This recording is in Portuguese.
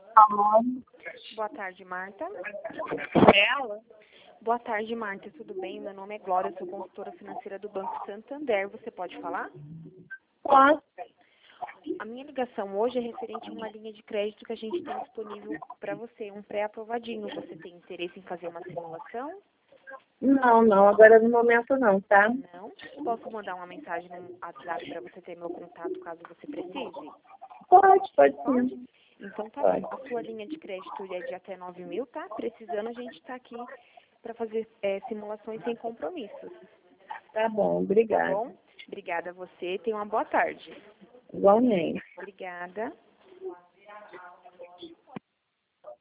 Alô? Boa tarde, Marta. Ela? Boa tarde, Marta. Tudo bem? Meu nome é Glória, sou consultora financeira do Banco Santander. Você pode falar? Posso? A minha ligação hoje é referente a uma linha de crédito que a gente tem disponível para você, um pré-aprovadinho. Você tem interesse em fazer uma simulação? Não, agora no momento não, tá? Não? Posso mandar uma mensagem no WhatsApp para você ter meu contato caso você precise? Pode Pode? sim. Então tá Pode. bom. A sua linha de crédito é de até 9.000, tá? Precisando, a gente está aqui para fazer simulações sem compromissos. Tá bom, Tá obrigada. bom? Obrigada a você. Tenha uma boa tarde. Igualmente. Obrigada.